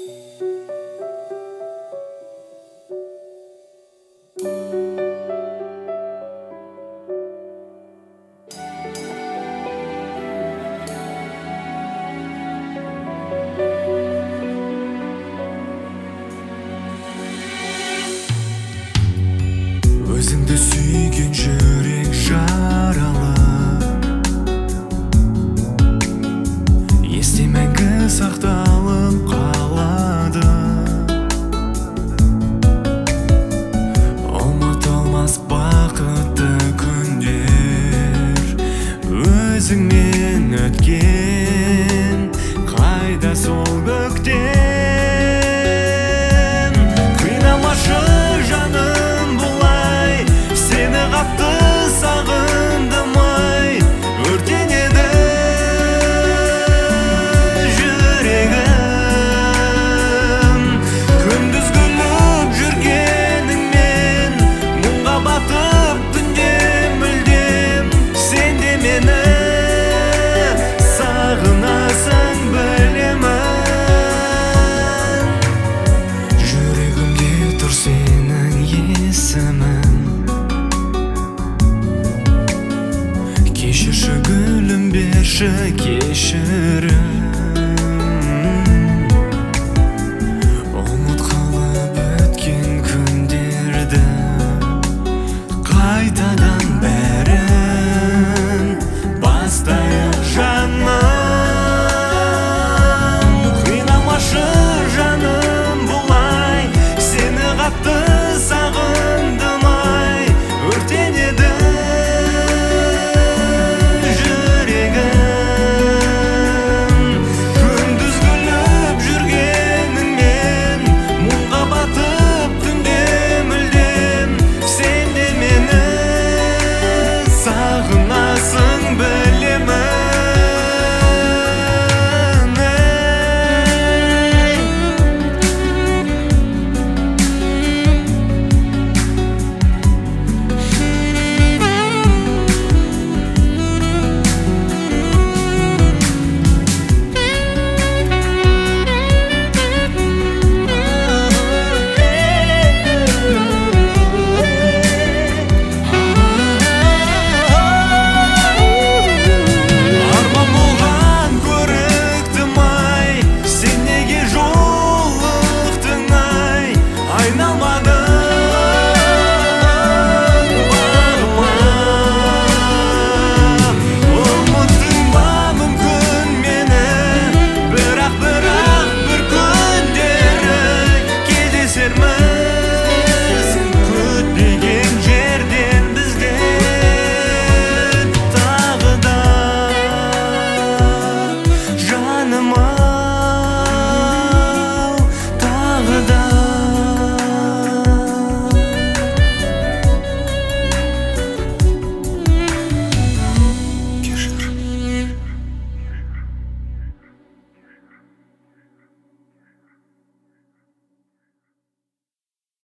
Өзіңді сүйген жүрек жаралы, есте мәңгі сақталып қалады. Ұмытылмас бақытты күндер өзіңмен өткен, қайда сол көктен. Қинамашы жаным бұлай, сені қатты сағындым ай, өртенеді жүрегім. Күндіз күліп жүргеніңмен, мұңға батып түнде мүлдем, сен де мені сағынасың білемін. Жүрегімде тұр сенің есімің, кешірші гүлім, берші кешірім. Ұмытқалы өткен күндерді, қайтадан бәрін бастайық жаным. Қинамашы жаным бұлай, сені қатты сағындым ай, өртенеді жол